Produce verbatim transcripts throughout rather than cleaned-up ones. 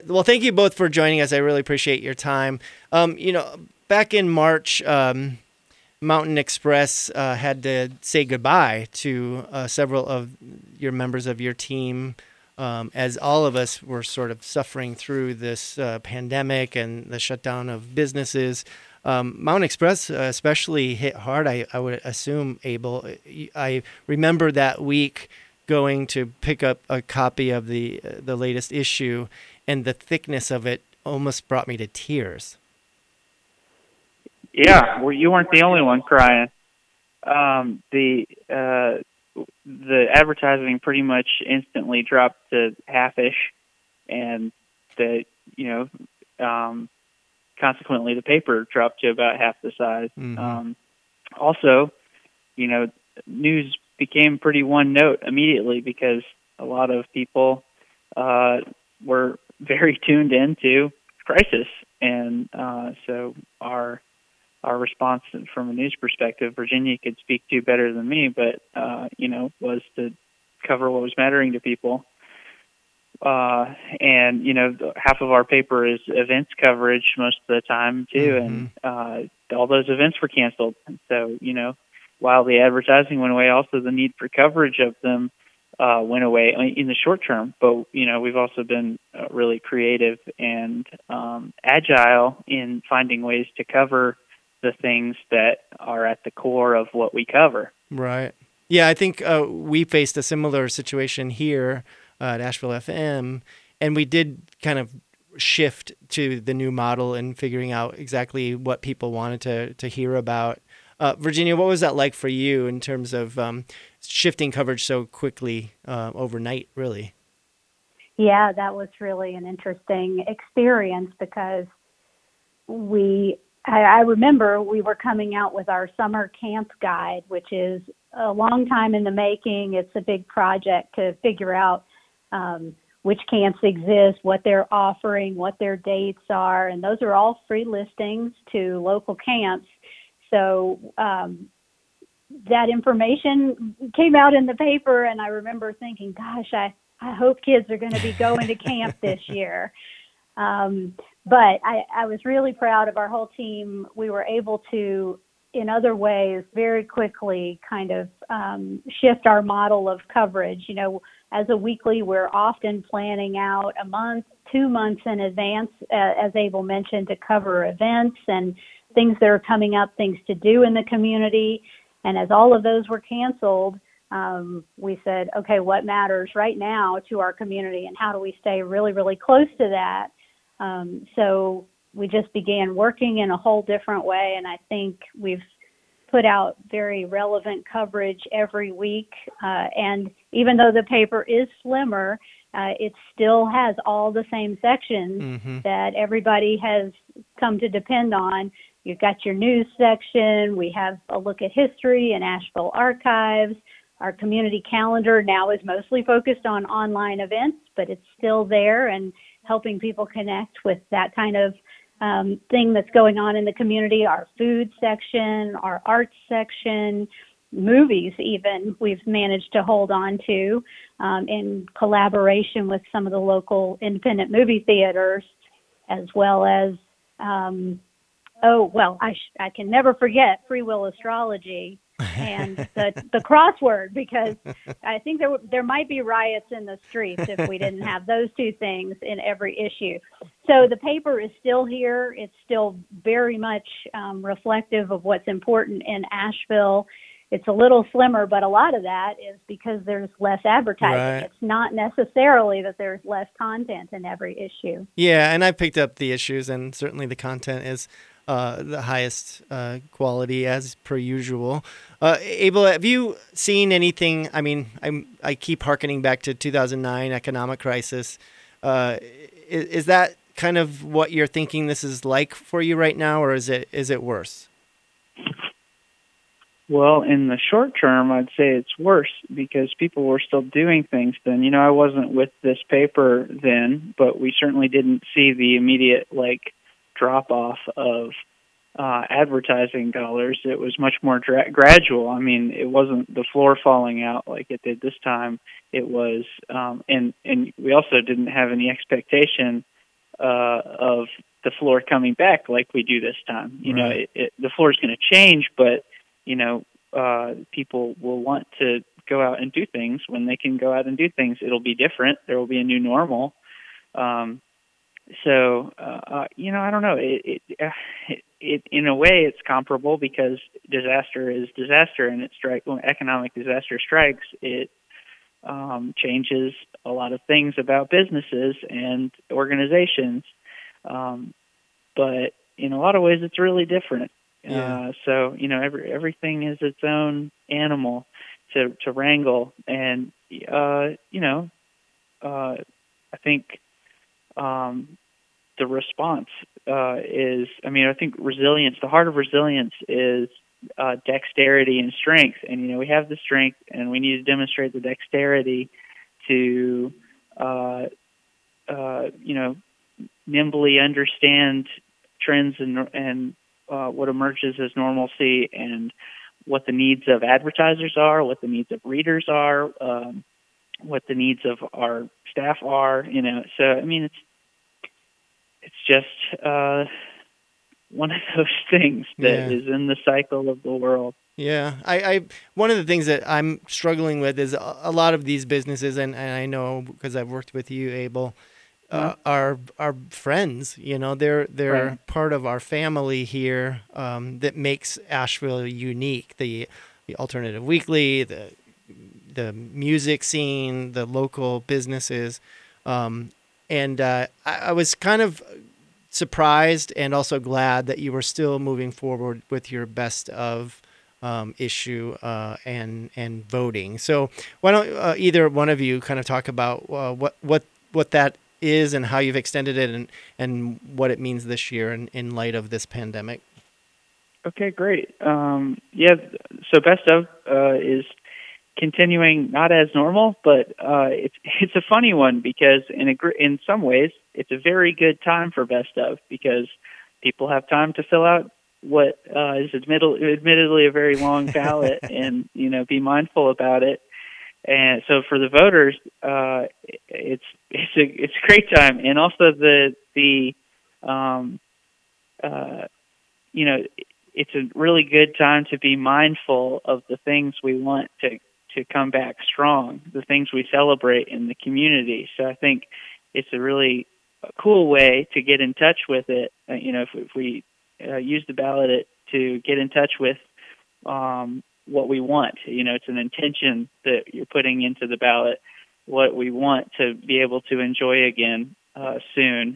Well, thank you both for joining us. I really appreciate your time. Um, you know, back in March, um, Mountain Express uh, had to say goodbye to uh, several of your members of your team, um, as all of us were sort of suffering through this uh, pandemic and the shutdown of businesses. Um, Mountain Express uh, especially hit hard, I, I would assume, Abel. I remember that week going to pick up a copy of the uh, the latest issue, and the thickness of it almost brought me to tears. Yeah, well, you weren't the only one crying. Um, the uh, the advertising pretty much instantly dropped to half-ish, and the you know um, consequently the paper dropped to about half the size. Mm-hmm. Um, also, you know, news became pretty one note immediately because a lot of people uh, were very tuned into crisis, and uh, so our our response from a news perspective, Virginia could speak to better than me, but uh, you know, was to cover what was mattering to people. Uh, and you know, half of our paper is events coverage most of the time too, Mm-hmm. and uh, all those events were canceled. And so, you know, while the advertising went away, also the need for coverage of them uh, went away in the short term. But you know, we've also been uh, really creative and um, agile in finding ways to cover the things that are at the core of what we cover. Right. Yeah, I think uh, we faced a similar situation here uh, at Asheville F M, and we did kind of shift to the new model and figuring out exactly what people wanted to to hear about. Uh, Virginia, what was that like for you in terms of um, shifting coverage so quickly uh, overnight, really? Yeah, that was really an interesting experience because we I, I remember we were coming out with our summer camp guide, which is a long time in the making. It's a big project to figure out um, which camps exist, what they're offering, what their dates are, and those are all free listings to local camps. So um, that information came out in the paper, and I remember thinking, gosh, I, I hope kids are going to be going to camp this year. Um, but I, I was really proud of our whole team. We were able to, in other ways, very quickly kind of um, shift our model of coverage. You know, as a weekly, we're often planning out a month, two months in advance, uh, as Abel mentioned, to cover events and things that are coming up, things to do in the community. And as all of those were canceled, um, we said, okay, what matters right now to our community, and how do we stay really, really close to that? Um, so we just began working in a whole different way, and I think we've put out very relevant coverage every week. Uh, and even though the paper is slimmer, uh, it still has all the same sections Mm-hmm. that everybody has come to depend on. You've got your news section. We have a look at history and Asheville archives. Our community calendar now is mostly focused on online events, but it's still there and helping people connect with that kind of um, thing that's going on in the community. Our food section, our arts section, movies even, we've managed to hold on to um, in collaboration with some of the local independent movie theaters, as well as, um, oh, well, I, sh- I can never forget Free Will Astrology and the the crossword, because I think there w- there might be riots in the streets if we didn't have those two things in every issue. So the paper is still here. It's still very much um, reflective of what's important in Asheville. It's a little slimmer, but a lot of that is because there's less advertising. Right. It's not necessarily that there's less content in every issue. Yeah, and I picked up the issues, and certainly the content is uh, the highest uh, quality as per usual. Uh, Abel, have you seen anything? I mean, I'm, I keep hearkening back to two thousand nine economic crisis. Uh, is, is that kind of what you're thinking this is like for you right now, or is it is it worse? Well, in the short term, I'd say it's worse because people were still doing things then. You know, I wasn't with this paper then, but we certainly didn't see the immediate, like, drop-off of uh, advertising dollars. It was much more dra- gradual. I mean, it wasn't the floor falling out like it did this time. It was, um, and, and we also didn't have any expectation uh, of the floor coming back like we do this time. You know, Right. it, it, the floor is going to change, but you know, uh, people will want to go out and do things when they can go out and do things. It'll be different. There will be a new normal. Um, so, uh, uh, you know, I don't know. It, it, uh, it, it, in a way, it's comparable because disaster is disaster, and it strike when economic disaster strikes, it um, changes a lot of things about businesses and organizations. Um, but in a lot of ways, it's really different. Yeah. Uh, so, you know, every everything is its own animal to to wrangle, and uh, you know, uh, I think. Um, the response uh, is, I mean, I think resilience, the heart of resilience is uh, dexterity and strength. And, you know, we have the strength and we need to demonstrate the dexterity to, uh, uh, you know, nimbly understand trends and, and uh, what emerges as normalcy and what the needs of advertisers are, what the needs of readers are, um, what the needs of our staff are, you know. So, I mean, it's, It's just uh, one of those things that Yeah. is in the cycle of the world. Yeah, I, I one of the things that I'm struggling with is a, a lot of these businesses, and, and I know because I've worked with you, Abel, Huh? uh, are are friends. You know, they're they're Right. part of our family here. Um, that makes Asheville unique. The the Alternative Weekly, the the music scene, the local businesses, um, and uh, I, I was kind of surprised and also glad that you were still moving forward with your best of um, issue uh, and and voting. So why don't uh, either one of you kind of talk about uh, what what what that is and how you've extended it and and what it means this year in, in light of this pandemic? Okay, great. Um, yeah, so Best of uh, is continuing not as normal, but uh, it's it's a funny one because in a, gr- in some ways it's a very good time for Best of because people have time to fill out what uh, is admit- admittedly a very long ballot and you know be mindful about it. And so for the voters, uh, it's it's a it's a great time, and also the the um, uh, you know it's a really good time to be mindful of the things we want to to come back strong, the things we celebrate in the community. So I think it's a really cool way to get in touch with it. Uh, you know, if, if we uh, use the ballot to get in touch with um, what we want. You know, it's an intention that you're putting into the ballot, what we want to be able to enjoy again uh, soon.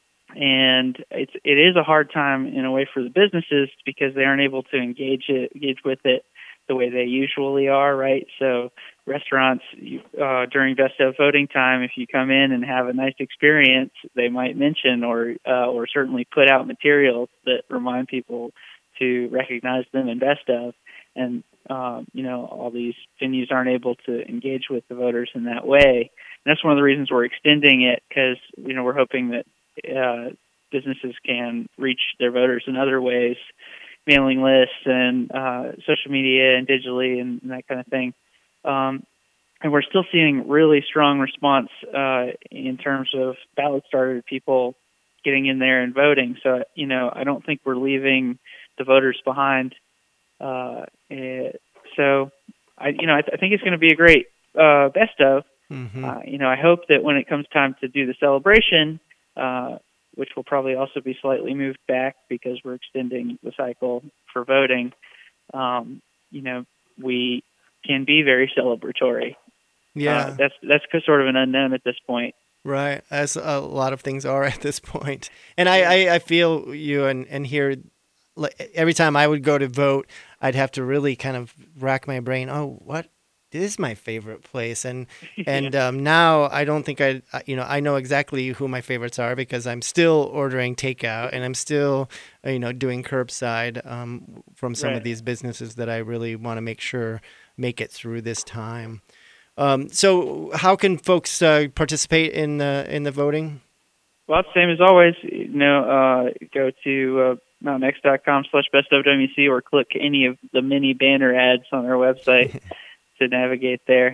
And it's it is a hard time in a way for the businesses because they aren't able to engage it engage with it the way they usually are, right? So restaurants you, uh, during Best of voting time, if you come in and have a nice experience, they might mention or uh, or certainly put out materials that remind people to recognize them in Best of. And um, you know, all these venues aren't able to engage with the voters in that way. And that's one of the reasons we're extending it because you know we're hoping that uh, businesses can reach their voters in other ways, mailing lists and uh, social media and digitally and, and that kind of thing. Um, and we're still seeing really strong response uh, in terms of ballot started people getting in there and voting. So, you know, I don't think we're leaving the voters behind. Uh, eh, so, I, you know, I, th- I think it's going to be a great uh, best of. Mm-hmm. Uh, you know, I hope that when it comes time to do the celebration, uh, which will probably also be slightly moved back because we're extending the cycle for voting, um, you know, we can be very celebratory. Uh, Yeah. that's that's sort of an unknown at this point. Right, as a lot of things are at this point. And I, Yeah. I, I feel you and, and hear like every time I would go to vote, I'd have to really kind of rack my brain. Oh, what is my favorite place? And Yeah. and um, now I don't think I, you know, I know exactly who my favorites are because I'm still ordering takeout and I'm still, uh, you know, doing curbside um, from some of Right. these businesses that I really want to make sure make it through this time. Um, so how can folks uh, participate in the in the voting? Well, it's the same as always. You know, uh, go to uh, mountain x dot com slash best of W C or click any of the many banner ads on our website to navigate there.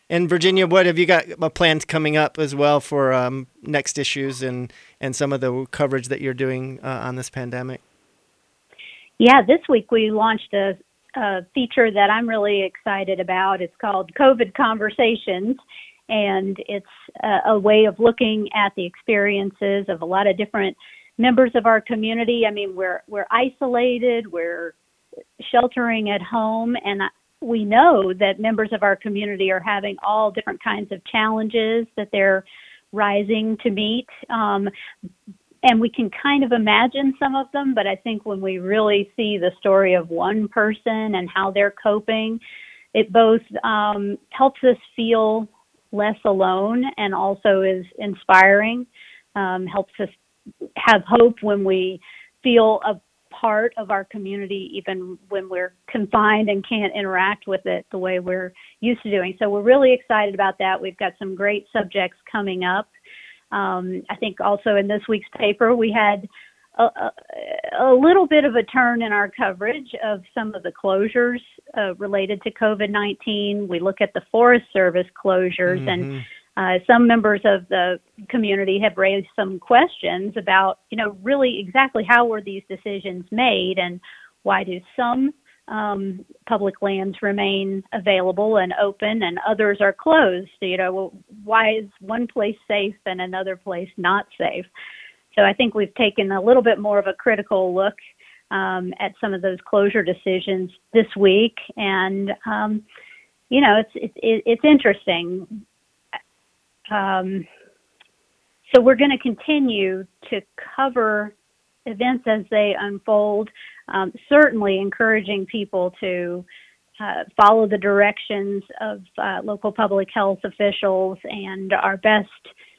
And Virginia, what have you got uh, plans coming up as well for um, next issues and, and some of the coverage that you're doing uh, on this pandemic? Yeah, this week we launched a, a feature that I'm really excited about. It's called COVID Conversations, and it's a, a way of looking at the experiences of a lot of different members of our community. I mean, we're we're isolated, we're sheltering at home, and we know that members of our community are having all different kinds of challenges that they're rising to meet. Um, and we can kind of imagine some of them, but I think when we really see the story of one person and how they're coping, it both um, helps us feel less alone and also is inspiring, um, helps us have hope when we feel a part of our community, even when we're confined and can't interact with it the way we're used to doing. So we're really excited about that. We've got some great subjects coming up. Um, I think also in this week's paper, we had a, a, a little bit of a turn in our coverage of some of the closures uh, related to COVID nineteen. We look at the Forest Service closures, mm-hmm. and uh, some members of the community have raised some questions about, you know, really exactly how were these decisions made and why do some um, public lands remain available and open and others are closed? You know, why is one place safe and another place not safe? So I think we've taken a little bit more of a critical look um, at some of those closure decisions this week. And, um, you know, it's, it, it's interesting. Um, so we're going to continue to cover events as they unfold, um, certainly encouraging people to uh, follow the directions of uh, local public health officials and our best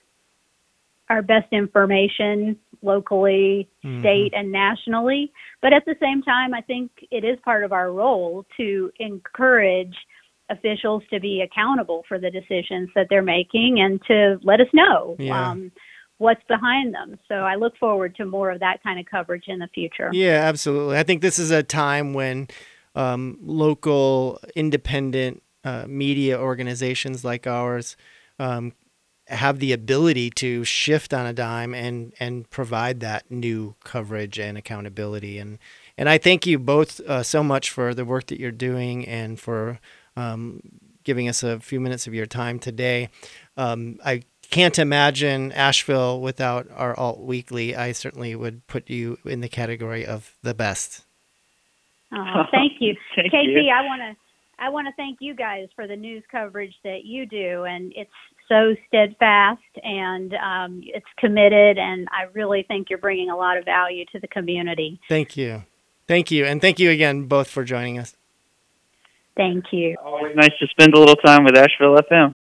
our best information locally, mm-hmm. state, and nationally. But at the same time, I think it is part of our role to encourage officials to be accountable for the decisions that they're making and to let us know yeah. um, what's behind them. So I look forward to more of that kind of coverage in the future. Yeah, absolutely. I think this is a time when um, local independent uh, media organizations like ours um, have the ability to shift on a dime and and provide that new coverage and accountability. And and I thank you both uh, so much for the work that you're doing and for um, giving us a few minutes of your time today. Um, I can't imagine Asheville without our Alt Weekly. I certainly would put you in the category of the best. Oh, thank you. Thank K P, you. I want to I want to thank you guys for the news coverage that you do, and it's so steadfast and um, it's committed, and I really think you're bringing a lot of value to the community. Thank you. Thank you. And thank you again both for joining us. Thank you. Always nice to spend a little time with Asheville F M.